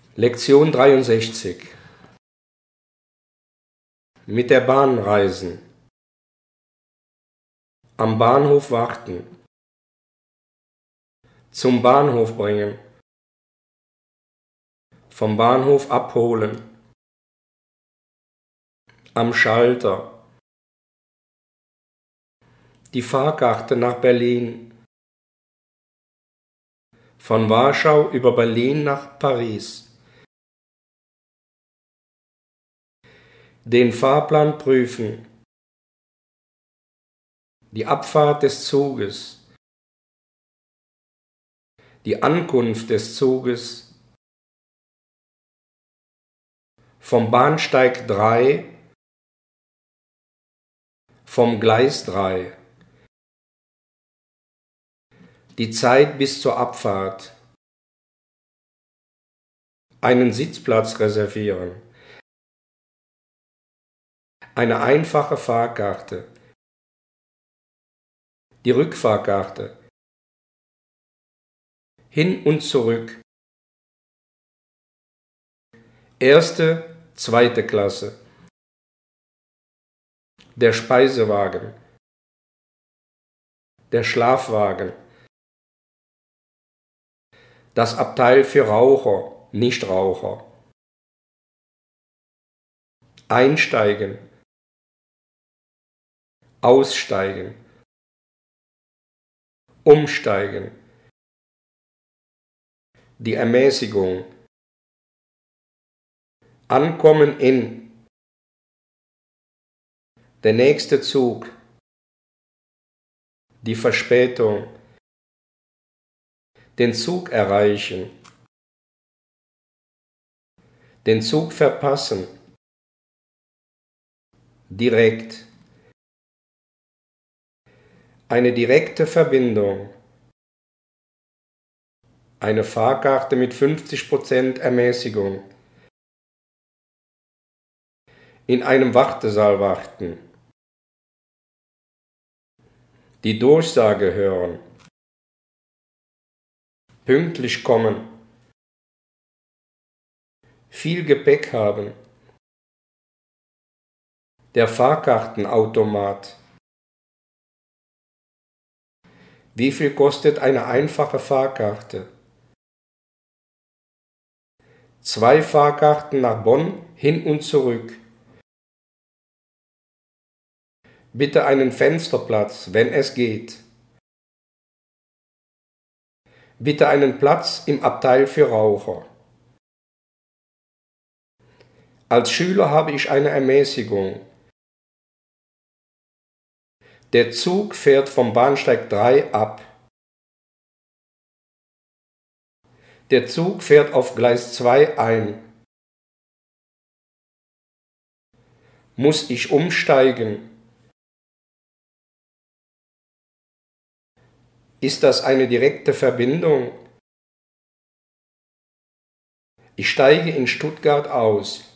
Lektion 63. Mit der Bahn reisen. Am Bahnhof warten. Zum Bahnhof bringen. Vom Bahnhof abholen. Am Schalter. Die Fahrkarte nach Berlin. Von Warschau über Berlin nach Paris. Den Fahrplan prüfen. Die Abfahrt des Zuges. Die Ankunft des Zuges. Vom Bahnsteig 3. Vom Gleis 3. Die Zeit bis zur Abfahrt. Einen Sitzplatz reservieren. Eine einfache Fahrkarte. Die Rückfahrkarte. Hin und zurück. Erste, zweite Klasse. Der Speisewagen. Der Schlafwagen. Das Abteil für Raucher, Nichtraucher. Einsteigen. Aussteigen. Umsteigen. Die Ermäßigung. Ankommen in. Der nächste Zug. Die Verspätung. Den Zug erreichen. Den Zug verpassen. Direkt. Eine direkte Verbindung. Eine Fahrkarte mit 50% Ermäßigung. In einem Wartesaal warten. Die Durchsage hören. Pünktlich kommen. Viel Gepäck haben. Der Fahrkartenautomat. Wie viel kostet eine einfache Fahrkarte? 2 Fahrkarten nach Bonn hin und zurück. Bitte einen Fensterplatz, wenn es geht. Bitte einen Platz im Abteil für Raucher. Als Schüler habe ich eine Ermäßigung. Der Zug fährt vom Bahnsteig 3 ab. Der Zug fährt auf Gleis 2 ein. Muss ich umsteigen? Ist das eine direkte Verbindung? Ich steige in Stuttgart aus.